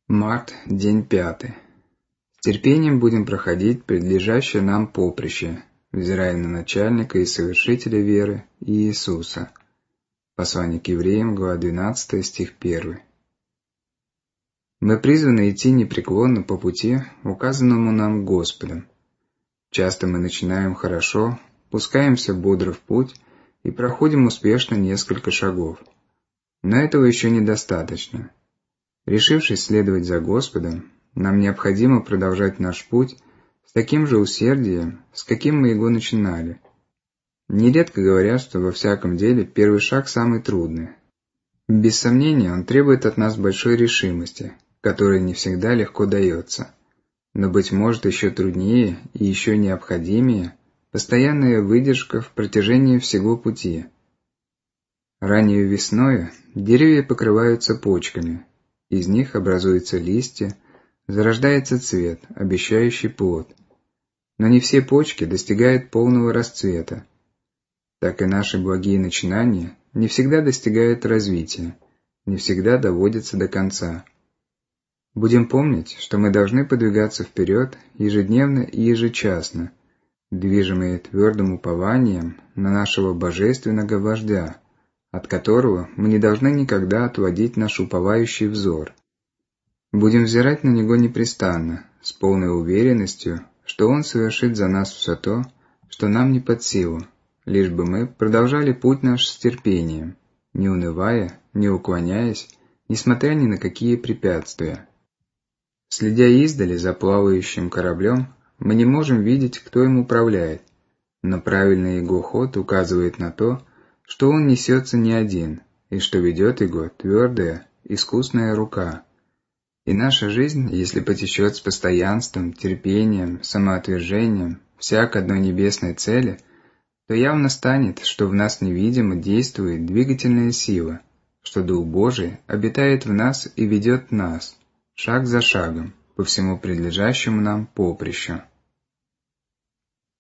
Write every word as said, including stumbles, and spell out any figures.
Март, день пятый. С терпением будем проходить предлежащее нам поприще, взирая на начальника и совершителя веры Иисуса. Послание к евреям, глава двенадцатая, стих первый. Мы призваны идти непреклонно по пути, указанному нам Господом. Часто мы начинаем хорошо, пускаемся бодро в путь и проходим успешно несколько шагов. Но этого еще недостаточно. Решившись следовать за Господом, нам необходимо продолжать наш путь с таким же усердием, с каким мы его начинали. Нередко говорят, что во всяком деле первый шаг самый трудный. Без сомнения, он требует от нас большой решимости, которая не всегда легко дается. Но, быть может, еще труднее и еще необходимее постоянная выдержка в протяжении всего пути. Раннюю весною деревья покрываются почками. Из них образуются листья, зарождается цвет, обещающий плод. Но не все почки достигают полного расцвета. Так и наши благие начинания не всегда достигают развития, не всегда доводятся до конца. Будем помнить, что мы должны подвигаться вперед ежедневно и ежечасно, движимые твердым упованием на нашего божественного вождя, от которого мы не должны никогда отводить наш уповающий взор. Будем взирать на него непрестанно, с полной уверенностью, что он совершит за нас все то, что нам не под силу, лишь бы мы продолжали путь наш с терпением, не унывая, не уклоняясь, несмотря ни на какие препятствия. Следя издали за плавающим кораблем, мы не можем видеть, кто им управляет, но правильный его ход указывает на то, что он несется не один, и что ведет его твердая, искусная рука. И наша жизнь, если потечет с постоянством, терпением, самоотвержением, вся к одной небесной цели, то явно станет, что в нас невидимо действует двигательная сила, что Дух Божий обитает в нас и ведет нас, шаг за шагом, по всему предлежащему нам поприщу.